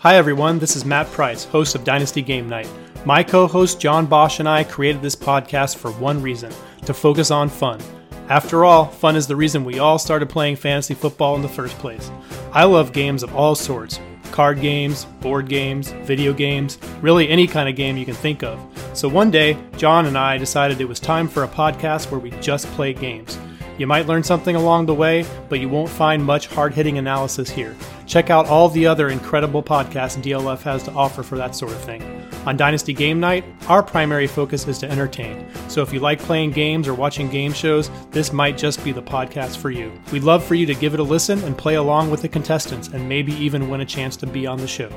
Hi everyone, this is Matt Price, host of Dynasty Game Night. My co-host John Bosch and I created this podcast for one reason, to focus on fun. After all, fun is the reason we all started playing fantasy football in the first place. I love games of all sorts, card games, board games, video games, really any kind of game you can think of. So one day, John and I decided it was time for a podcast where we just play games. You might learn something along the way, but you won't find much hard-hitting analysis here. Check out all the other incredible podcasts DLF has to offer for that sort of thing. On Dynasty Game Night, our primary focus is to entertain. So if you like playing games or watching game shows, this might just be the podcast for you. We'd love for you to give it a listen and play along with the contestants and maybe even win a chance to be on the show.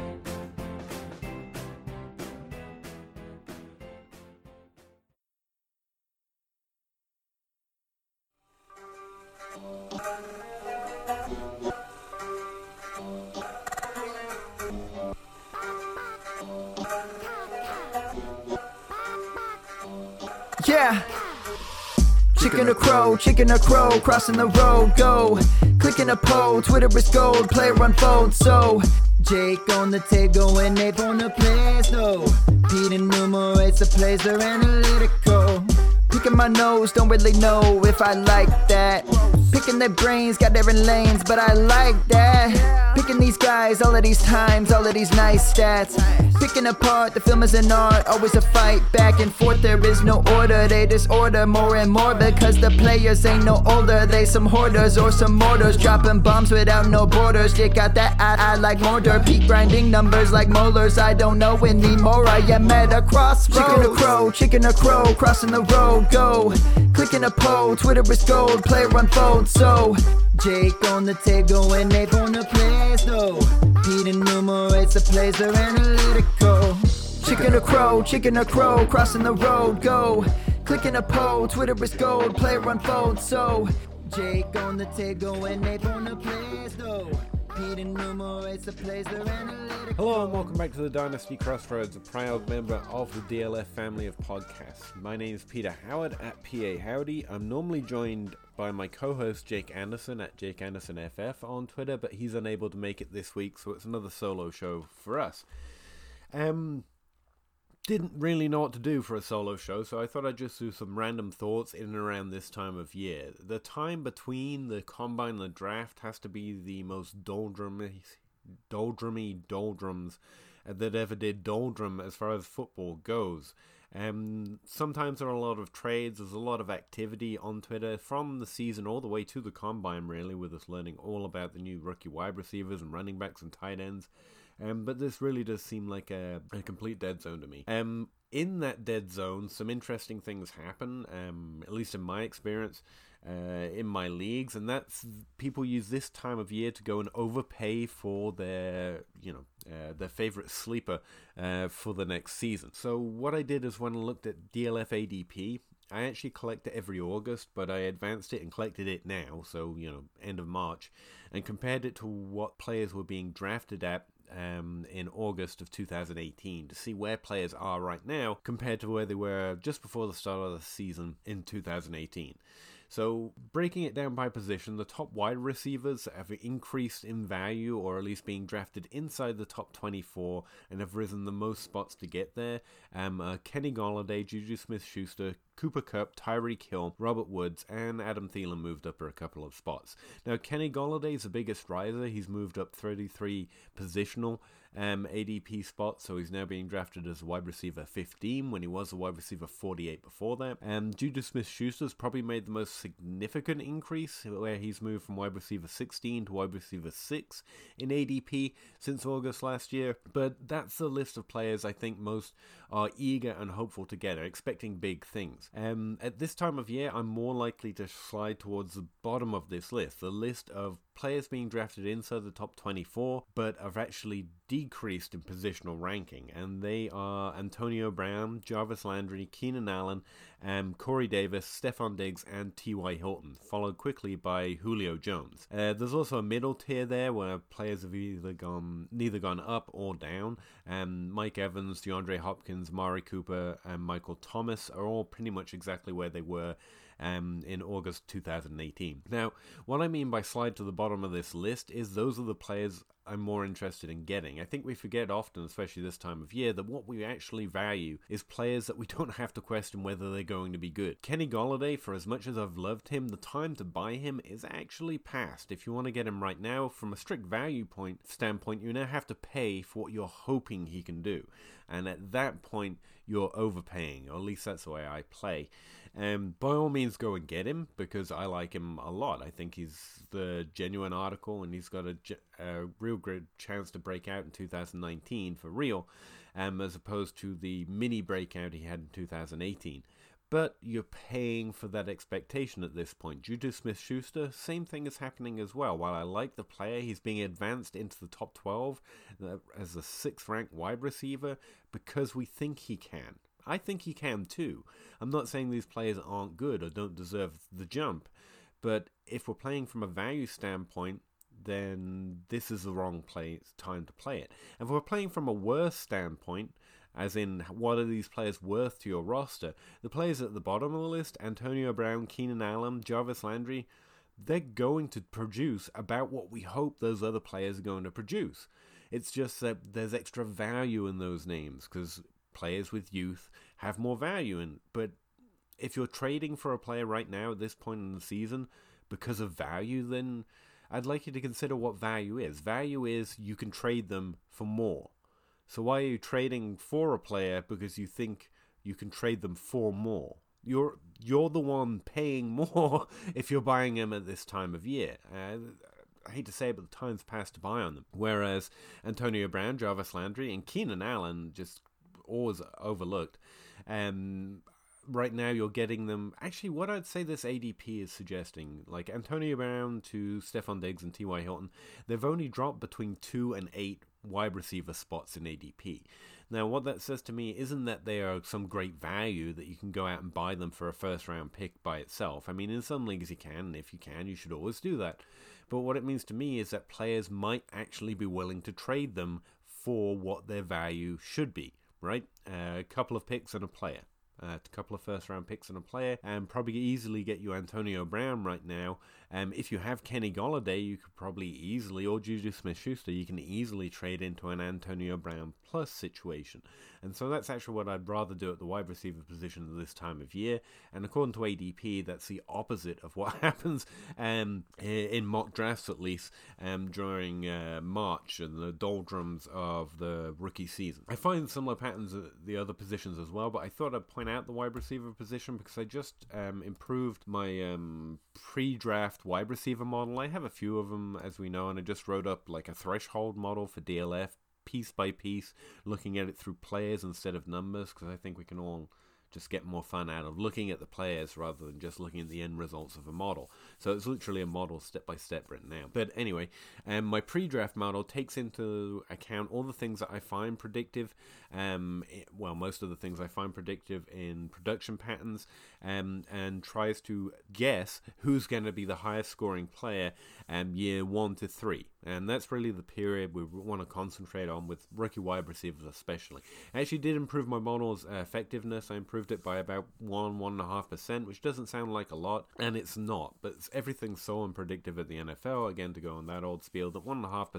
Yeah. Chicken or crow, crossing the road, go. Clicking a poll, Twitter is gold, player unfold, so. Jake on the table and Nate on the plays, though. Pete enumerates the plays, they're analytical. Picking my nose, don't really know if I like that. Picking their brains, got different lanes, but I like that. Picking these guys, all of these times, all of these nice stats. Picking apart, the film is an art, always a fight back and forth. There is no order, they disorder more and more because the players ain't no older. They some hoarders or some mortars, dropping bombs without no borders. Jake got that I like mortar, Pete grinding numbers like molars. I don't know anymore, I am at a crossroads. Chicken or crow, crossing the road, go. Clicking a poll, Twitter is gold, player unfold, so. Jake on the table and Nate on the plays, though. Pete enumerates the plays, they're analytical. Chicken or crow, crossing the road, go. Clicking a poll, Twitter is gold, player unfold, so. Jake on the table and Nate on the plays, though. Pete enumerates the plays, they're analytical. Hello and welcome back to the Dynasty Crossroads, a proud member of the DLF family of podcasts. My name is Peter Howard at PA Howdy. I'm normally joined by my co-host Jake Anderson at Jake Anderson FF on Twitter, but he's unable to make it this week, so it's another solo show for us. Didn't really know what to do for a solo show, so I thought I'd just do some random thoughts in and around this time of year. The time between the combine and the draft has to be the most doldrums that ever did doldrum as far as football goes. Sometimes there are a lot of trades, there's a lot of activity on Twitter from the season all the way to the combine, really, with us learning all about the new rookie wide receivers and running backs and tight ends. But this really does seem like a complete dead zone to me. In that dead zone, some interesting things happen, at least in my experience, in my leagues, and that's people use this time of year to go and overpay for their favorite sleeper for the next season. So what I did is when I looked at DLF ADP, I actually collect it every August, but I advanced it and collected it now, so, end of March, and compared it to what players were being drafted at in August of 2018 to see where players are right now compared to where they were just before the start of the season in 2018. So, breaking it down by position, the top wide receivers have increased in value, or at least being drafted inside the top 24, and have risen the most spots to get there. Kenny Golladay, Juju Smith-Schuster, Cooper Kupp, Tyreek Hill, Robert Woods, and Adam Thielen moved up a couple of spots. Now, Kenny Golladay is the biggest riser. He's moved up 33 positional ADP spots, so he's now being drafted as a wide receiver 15 when he was a wide receiver 48 before that. Juju Smith-Schuster's probably made the most significant increase, where he's moved from wide receiver 16 to wide receiver 6 in ADP since August last year. But that's the list of players I think most are eager and hopeful to get, are expecting big things. At this time of year, I'm more likely to slide towards the bottom of this list, the list of players being drafted inside the top 24, but have actually decreased in positional ranking, and they are Antonio Brown, Jarvis Landry, Keenan Allen, Corey Davis, Stephon Diggs, and T.Y. Hilton, followed quickly by Julio Jones. There's also a middle tier there where players have neither gone up or down. Mike Evans, DeAndre Hopkins, Mari Cooper, and Michael Thomas are all pretty much exactly where they were in August 2018. Now, what I mean by slide to the bottom of this list is those are the players I'm more interested in getting. I think we forget often, especially this time of year, that what we actually value is players that we don't have to question whether they're going to be good. Kenny Golladay, for as much as I've loved him, the time to buy him is actually past. If you want to get him right now, from a strict value standpoint, you now have to pay for what you're hoping he can do. And at that point, you're overpaying, or at least that's the way I play. By all means, go and get him, because I like him a lot. I think he's the genuine article, and he's got a real great chance to break out in 2019 for real, as opposed to the mini breakout he had in 2018. But you're paying for that expectation at this point. Juju Smith-Schuster, same thing is happening as well. While I like the player, he's being advanced into the top 12 as a 6th-ranked wide receiver because we think he can. I think he can too. I'm not saying these players aren't good or don't deserve the jump, but if we're playing from a value standpoint, then this is the wrong time to play it. And if we're playing from a worth standpoint, as in what are these players worth to your roster, the players at the bottom of the list, Antonio Brown, Keenan Allen, Jarvis Landry, they're going to produce about what we hope those other players are going to produce. It's just that there's extra value in those names, because players with youth have more value in. But if you're trading for a player right now at this point in the season because of value, then I'd like you to consider what value is. Value is you can trade them for more. So why are you trading for a player because you think you can trade them for more? You're the one paying more if you're buying them at this time of year. I hate to say it, but the time's passed to buy on them. Whereas Antonio Brown, Jarvis Landry, and Keenan Allen just always overlooked. Right now you're getting them. Actually, what I'd say this ADP is suggesting, like Antonio Brown to Stephon Diggs and T.Y. Hilton, they've only dropped between 2 and 8 wide receiver spots in ADP. Now, what that says to me isn't that they are some great value that you can go out and buy them for a first-round pick by itself. I mean, in some leagues you can, and if you can, you should always do that. But what it means to me is that players might actually be willing to trade them for what their value should be, right? A couple of picks and a player. A couple of first-round picks and a player, and probably easily get you Antonio Brown right now. If you have Kenny Golladay, you could probably easily, or Juju Smith-Schuster, you can easily trade into an Antonio Brown plus situation. And so that's actually what I'd rather do at the wide receiver position at this time of year. And according to ADP, that's the opposite of what happens in mock drafts, at least, during March and the doldrums of the rookie season. I find similar patterns at the other positions as well, but I thought I'd point out the wide receiver position because I just improved my pre-draft wide receiver model. I have a few of them, as we know, and I just wrote up like a threshold model for DLF, piece by piece, looking at it through players instead of numbers, because I think we can all just get more fun out of looking at the players rather than just looking at the end results of a model. So it's literally a model step by step written out. But anyway, my pre-draft model takes into account all the things that I find predictive, most of the things I find predictive in production patterns, and tries to guess who's going to be the highest scoring player year 1 to 3. And that's really the period we want to concentrate on with rookie wide receivers especially. I actually did improve my model's effectiveness. I improved it by about 1.5%, which doesn't sound like a lot, and it's not, but everything's so unpredictable at the NFL, again, to go on that old spiel, that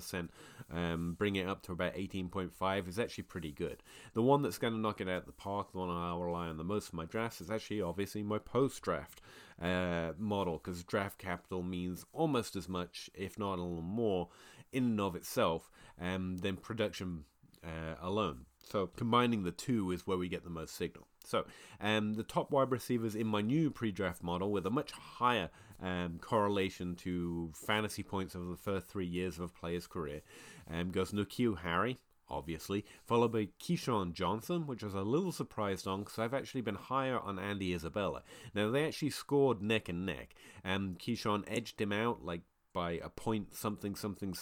1.5%, bring it up to about 18.5 is actually pretty good. The one that's going to knock it out of the park, the one I'll rely on the most for my drafts, is actually obviously my post-draft model, because draft capital means almost as much, if not a little more, in and of itself than production alone. So combining the two is where we get the most signal. So the top wide receivers in my new pre-draft model with a much higher correlation to fantasy points over the first 3 years of a player's career goes N'Keal Harry, obviously, followed by Keyshawn Johnson, which I was a little surprised on because I've actually been higher on Andy Isabella. Now, they actually scored neck and neck, and Keyshawn edged him out like by a point something,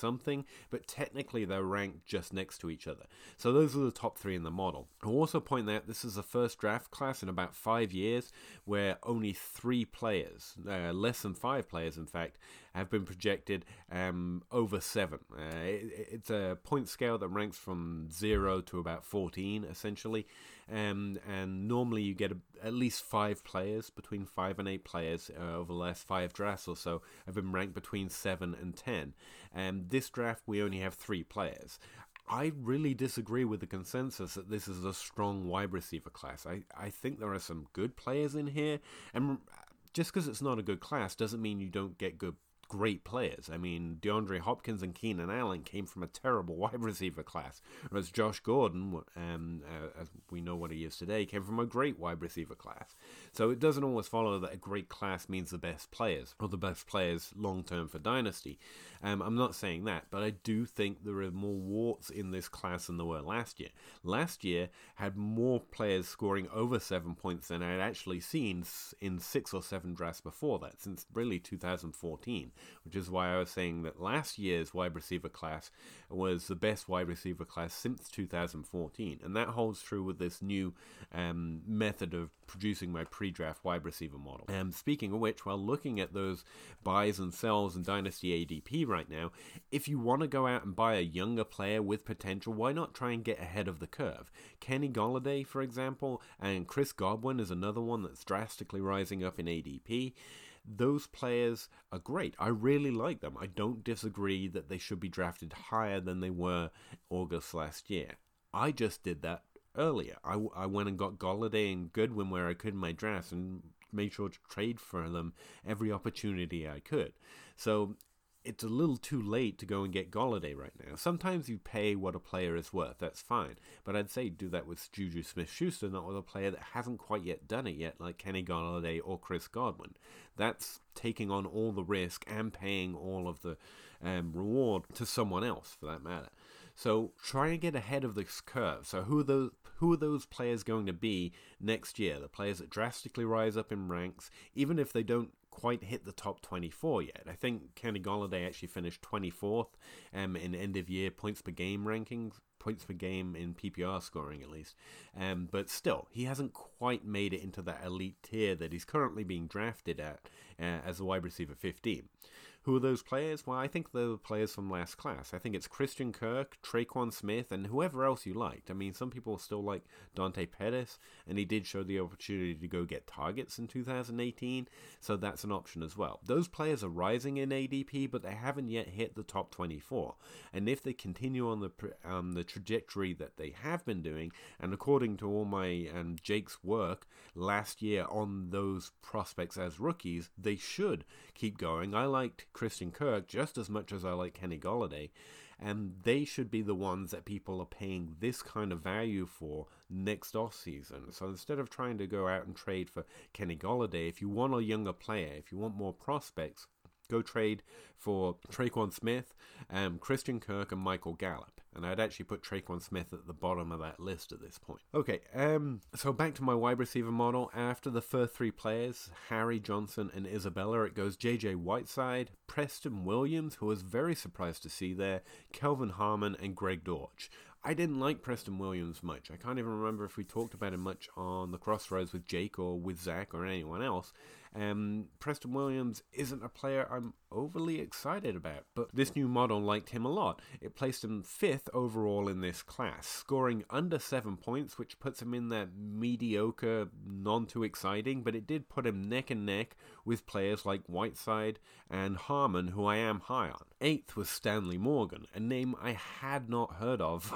but technically they're ranked just next to each other. So those are the top 3 in the model. I'll also point out this is the first draft class in about 5 years where only 3 players, less than 5 players in fact, have been projected over 7. It's a point scale that ranks from 0 to about 14, essentially. And normally you get at least 5 players, between 5 and 8 players over the last 5 drafts or so, have been ranked between 7 and 10. And this draft, we only have 3 players. I really disagree with the consensus that this is a strong wide receiver class. I think there are some good players in here, and just because it's not a good class doesn't mean you don't get great players. I mean, DeAndre Hopkins and Keenan Allen came from a terrible wide receiver class, whereas Josh Gordon, as we know what he is today, came from a great wide receiver class. So it doesn't always follow that a great class means the best players, or the best players long-term for Dynasty. I'm not saying that, but I do think there are more warts in this class than there were last year. Last year had more players scoring over 7 points than I had actually seen in 6 or 7 drafts before that, since really 2014. Which is why I was saying that last year's wide receiver class was the best wide receiver class since 2014. And that holds true with this new method of producing my pre-draft wide receiver model. Speaking of which, while looking at those buys and sells in Dynasty ADP right now, if you want to go out and buy a younger player with potential, why not try and get ahead of the curve? Kenny Golladay, for example, and Chris Godwin is another one that's drastically rising up in ADP. Those players are great. I really like them. I don't disagree that they should be drafted higher than they were August last year. I just did that earlier. I went and got Golladay and Goodwin where I could in my drafts and made sure to trade for them every opportunity I could. So it's a little too late to go and get Golladay right now. Sometimes you pay what a player is worth, that's fine. But I'd say do that with Juju Smith-Schuster, not with a player that hasn't quite yet done it yet, like Kenny Golladay or Chris Godwin. That's taking on all the risk and paying all of the reward to someone else, for that matter. So try and get ahead of this curve. So who are those players going to be next year? The players that drastically rise up in ranks, even if they don't quite hit the top 24 yet. I think Kenny Golladay actually finished 24th in end-of-year points per game rankings, points per game in PPR scoring at least. But still, he hasn't quite made it into that elite tier that he's currently being drafted at as a wide receiver 15. Who are those players? Well, I think they're the players from last class. I think it's Christian Kirk, Tre'Quan Smith, and whoever else you liked. I mean, some people still like Dante Pettis, and he did show the opportunity to go get targets in 2018, so that's an option as well. Those players are rising in ADP, but they haven't yet hit the top 24. And if they continue on the trajectory that they have been doing, and according to all my and Jake's work last year on those prospects as rookies, they should keep going. I liked Christian Kirk just as much as I like Kenny Golladay, and they should be the ones that people are paying this kind of value for next offseason. So instead of trying to go out and trade for Kenny Golladay, if you want a younger player, if you want more prospects, go trade for Tre'Quan Smith, Christian Kirk, and Michael Gallup. And I'd actually put Tre'Quan Smith at the bottom of that list at this point. Okay, so back to my wide receiver model. After the first 3 players, Harry, Johnson, and Isabella, it goes J.J. Whiteside, Preston Williams, who I was very surprised to see there, Kelvin Harmon, and Greg Dortch. I didn't like Preston Williams much. I can't even remember if we talked about him much on the Crossroads with Jake or with Zach or anyone else. Preston Williams isn't a player I'm overly excited about, but this new model liked him a lot. It placed him 5th overall in this class, scoring under 7 points, which puts him in that mediocre, non-too-exciting, but it did put him neck and neck with players like Whiteside and Harmon, who I am high on. 8th was Stanley Morgan, a name I had not heard of.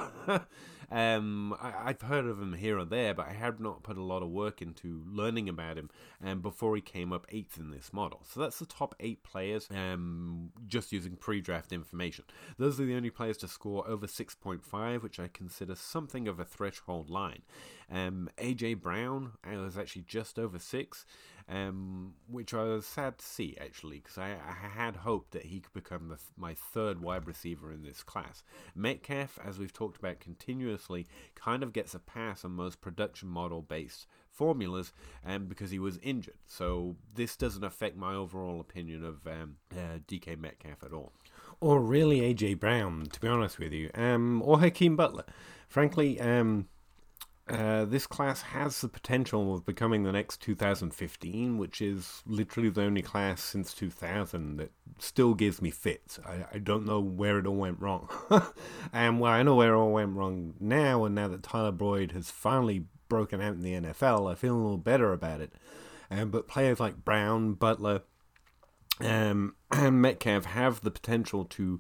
I've heard of him here or there, but I have not put a lot of work into learning about him before he came up 8th in this model. So that's the top 8 players, just using pre-draft information. Those are the only players to score over 6.5, which I consider something of a threshold line. A.J. Brown was actually just over 6, which I was sad to see, actually, because I had hoped that he could become my 3rd wide receiver in this class. Metcalf, as we've talked about continuously, kind of gets a pass on most production model-based formulas because he was injured. So this doesn't affect my overall opinion of DK Metcalf at all. Or really A.J. Brown, to be honest with you. Or Hakeem Butler. Frankly, This class has the potential of becoming the next 2015, which is literally the only class since 2000 that still gives me fits. I don't know where it all went wrong. And well, I know where it all went wrong now, and now that Tyler Boyd has finally broken out in the NFL, I feel a little better about it. But players like Brown, Butler, and Metcalf have the potential to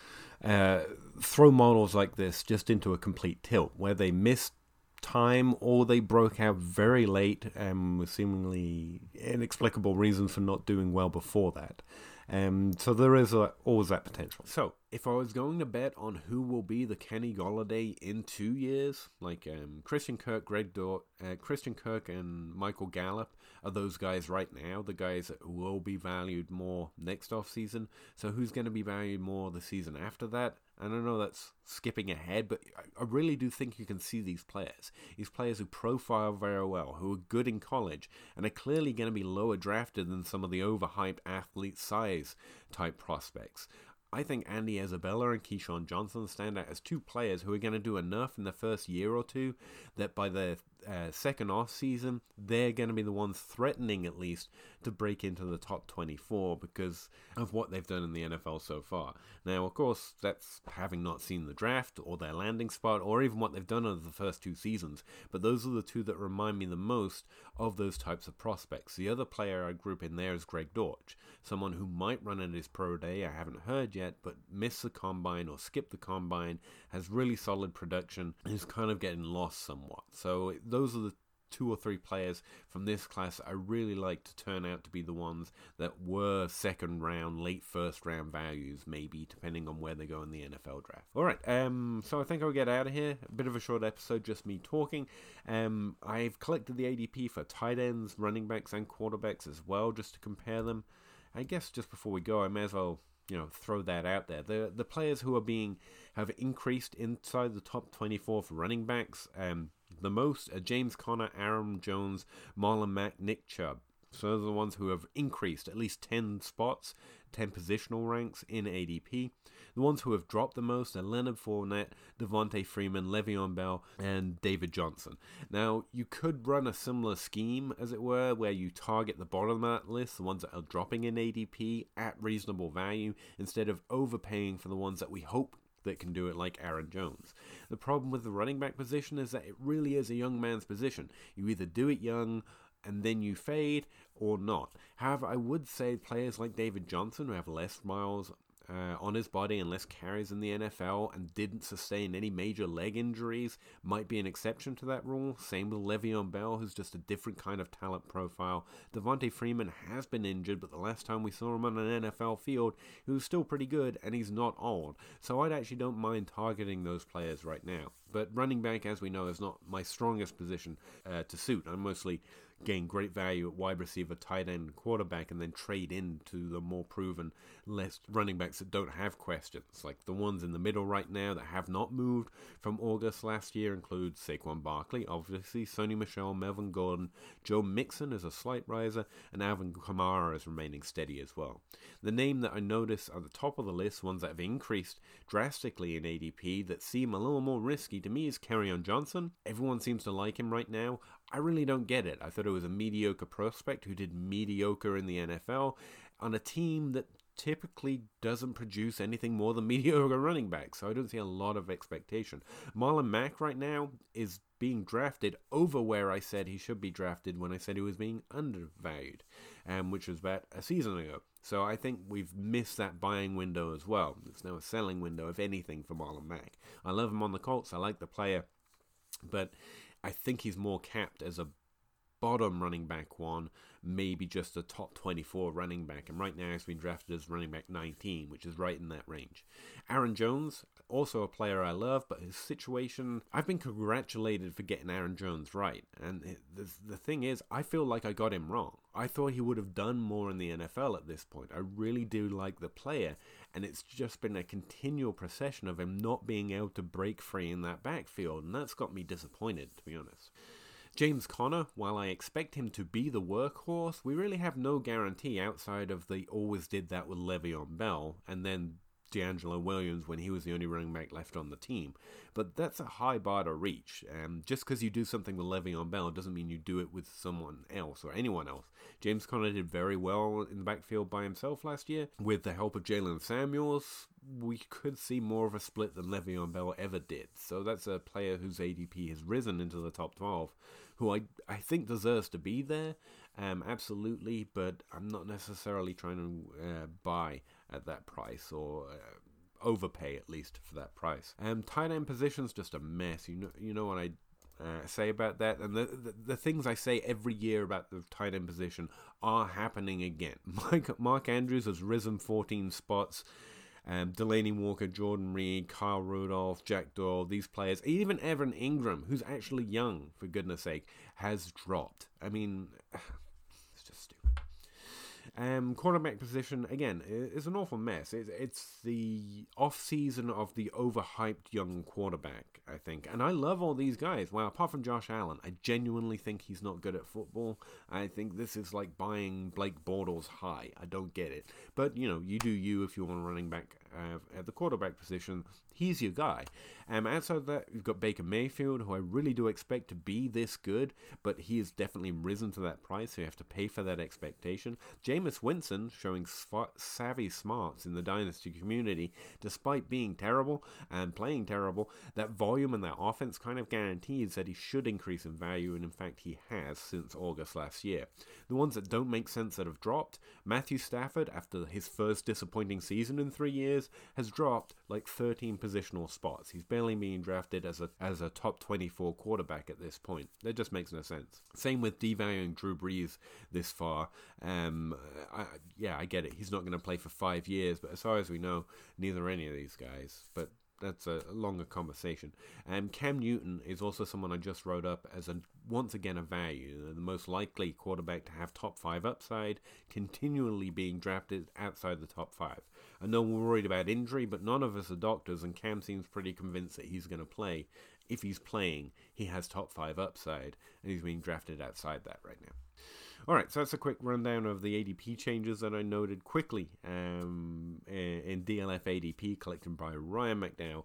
throw models like this just into a complete tilt, where they miss time or they broke out very late with seemingly inexplicable reasons for not doing well before that. So there is always that potential. So if I was going to bet on who will be the Kenny Golladay in 2 years, like Christian Kirk, Christian Kirk and Michael Gallup are those guys right now, the guys that will be valued more next offseason. So who's going to be valued more the season after that? And I know that's skipping ahead, but I really do think you can see these players who profile very well, who are good in college, and are clearly going to be lower drafted than some of the overhyped athlete size type prospects. I think Andy Isabella and Keyshawn Johnson stand out as two players who are going to do enough in the first year or two that by the second off season, they're going to be the ones threatening at least to break into the top 24 because of what they've done in the NFL so far. Now, of course, that's having not seen the draft or their landing spot or even what they've done over the first 2 seasons. But those are the two that remind me the most of those types of prospects. The other player I group in there is Greg Dortch, someone who might run at his pro day, I haven't heard yet, but missed the combine or skipped the combine, has really solid production, is kind of getting lost somewhat. So those are the 2 or 3 players from this class I really like to turn out to be the ones that were second round, late first round values, maybe, depending on where they go in the NFL draft. Alright, so I think I'll get out of here. A bit of a short episode, just me talking. I've collected the ADP for tight ends, running backs, and quarterbacks as well, just to compare them. I guess just before we go, I may as well throw that out there. The players who have increased inside the top 24 for running backs, the most are James Conner, Aaron Jones, Marlon Mack, Nick Chubb. So those are the ones who have increased at least 10 spots, 10 positional ranks in ADP. The ones who have dropped the most are Leonard Fournette, Devontae Freeman, Le'Veon Bell, and David Johnson. Now, you could run a similar scheme, as it were, where you target the bottom of that list, the ones that are dropping in ADP at reasonable value, instead of overpaying for the ones that we hope that can do it, like Aaron Jones. The problem with the running back position is that it really is a young man's position. You either do it young and then you fade or not. However, I would say players like David Johnson, who have less miles on his body and less carries in the NFL and didn't sustain any major leg injuries, might be an exception to that rule. Same with Le'Veon Bell, who's just a different kind of talent profile. Devontae Freeman has been injured, but the last time we saw him on an NFL field, he was still pretty good, and he's not old. So I actually don't mind targeting those players right now. But running back, as we know, is not my strongest position to suit. I mostly gain great value at wide receiver, tight end, quarterback, and then trade into the more proven less running backs that don't have questions. Like the ones in the middle right now that have not moved from August last year include Saquon Barkley, obviously, Sony Michel, Melvin Gordon, Joe Mixon is a slight riser, and Alvin Kamara is remaining steady as well. The name that I notice at the top of the list, ones that have increased drastically in ADP that seem a little more risky to me, is Kerryon Johnson. Everyone seems to like him right now. I really don't get it. I thought it was a mediocre prospect who did mediocre in the NFL on a team that typically doesn't produce anything more than mediocre running backs, so I don't see a lot of expectation. Marlon Mack right now is being drafted over where I said he should be drafted when I said he was being undervalued, which was about a season ago. So I think we've missed that buying window as well. It's now a selling window, if anything, for Marlon Mack. I love him on the Colts. I like the player, but I think he's more capped as a bottom running back one, maybe just a top 24 running back, and right now he's been drafted as running back 19, which is right in that range. Aaron Jones, also a player I love, but his situation, I've been congratulated for getting Aaron Jones right, and the thing is, I feel like I got him wrong. I thought he would have done more in the NFL at this point. I really do like the player, and it's just been a continual procession of him not being able to break free in that backfield, and that's got me disappointed, to be honest. James Conner, while I expect him to be the workhorse, we really have no guarantee outside of the always did that with Le'Veon Bell, and then D'Angelo Williams when he was the only running back left on the team. But that's a high bar to reach. Just because you do something with Le'Veon Bell doesn't mean you do it with someone else or anyone else. James Conner did very well in the backfield by himself last year. With the help of Jalen Samuels, we could see more of a split than Le'Veon Bell ever did. So that's a player whose ADP has risen into the top 12, who I think deserves to be there. Absolutely, but I'm not necessarily trying to buy at that price or overpay at least for that price. Tight end position's just a mess. You know what I say about that, and the things I say every year about the tight end position are happening again. Mark Andrews has risen 14 spots. Delaney Walker, Jordan Reed, Kyle Rudolph, Jack Doyle, these players, even Evan Ingram, who's actually young, for goodness sake, has dropped. I mean, it's just stupid. Quarterback position, again, is an awful mess. It's the off-season of the overhyped young quarterback, I think. And I love all these guys. Well, apart from Josh Allen, I genuinely think he's not good at football. I think this is like buying Blake Bortles high. I don't get it. But, you do you if you want a running back at the quarterback position. He's your guy. Outside of that, you've got Baker Mayfield, who I really do expect to be this good, but he has definitely risen to that price, so you have to pay for that expectation. Jameis Winston showing savvy smarts in the dynasty community, despite being terrible and playing terrible. That volume and that offense kind of guarantees that he should increase in value, and in fact he has since August last year. The ones that don't make sense that have dropped, Matthew Stafford, after his first disappointing season in 3 years, has dropped like 13 positional spots. He's barely being drafted as a top 24 quarterback at this point. That just makes no sense. Same with devaluing Drew Brees this far. I get it. He's not going to play for 5 years, but as far as we know, neither are any of these guys. But that's a longer conversation. Cam Newton is also someone I just wrote up as once again a value, the most likely quarterback to have top 5 upside, continually being drafted outside the top 5. I know we're worried about injury, but none of us are doctors, and Cam seems pretty convinced that he's going to play. If he's playing, he has top 5 upside, and he's being drafted outside that right now. Alright, so that's a quick rundown of the ADP changes that I noted quickly in DLF ADP, collected by Ryan McDowell,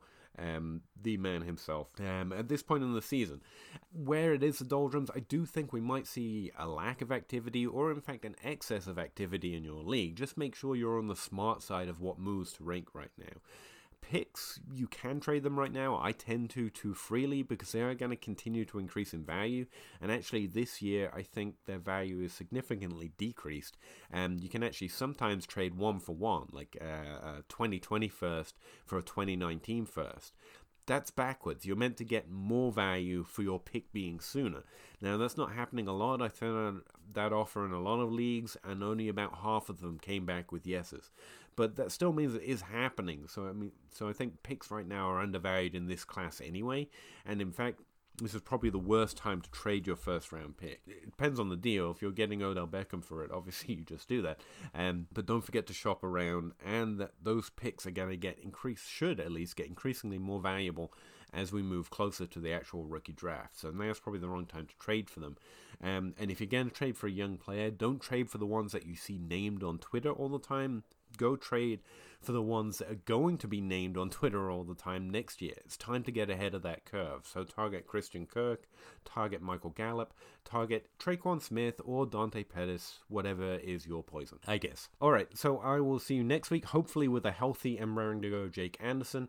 the man himself, at this point in the season. Where it is the doldrums, I do think we might see a lack of activity, or in fact an excess of activity in your league. Just make sure you're on the smart side of what moves to rank right now. Picks, you can trade them right now. I tend to too freely because they are going to continue to increase in value, and actually this year I think their value is significantly decreased, and you can actually sometimes trade 1 for 1, like a 2020 first for a 2019 first. That's backwards. You're meant to get more value for your pick being sooner. Now, that's not happening a lot. I found that offer in a lot of leagues, and only about half of them came back with yeses. But that still means it is happening. So I think picks right now are undervalued in this class anyway. And in fact, this is probably the worst time to trade your first round pick. It depends on the deal. If you're getting Odell Beckham for it, obviously you just do that. But don't forget to shop around, and that those picks are going to should at least get increasingly more valuable as we move closer to the actual rookie draft. So now's probably the wrong time to trade for them. And if you're going to trade for a young player, don't trade for the ones that you see named on Twitter all the time. Go trade for the ones that are going to be named on Twitter all the time next year. It's time to get ahead of that curve. So target Christian Kirk, target Michael Gallup, target Traquan Smith or Dante Pettis, whatever is your poison, I guess. Alright, so I will see you next week, hopefully with a healthy and raring to go Jake Anderson.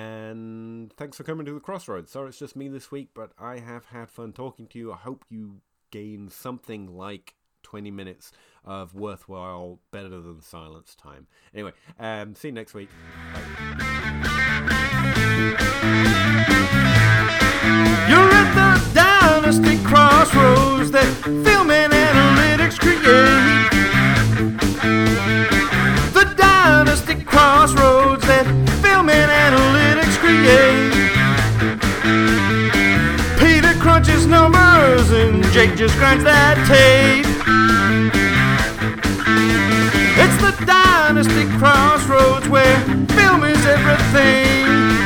And thanks for coming to the Crossroads. Sorry it's just me this week, but I have had fun talking to you. I hope you gain something like 20 minutes of worthwhile, better than silence time. Anyway, see you next week. Bye. You're at the dynasty crossroads that film and analytics create. The dynasty crossroads that film and analytics create. Peter crunches numbers and Jake just grinds that tape. It's the dynasty crossroads where film is everything.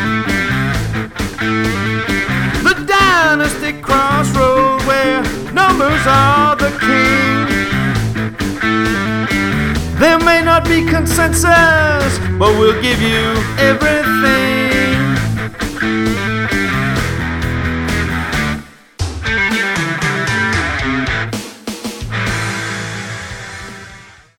The dynasty crossroads where numbers are the king. Them may not be consensus, but we'll give you everything.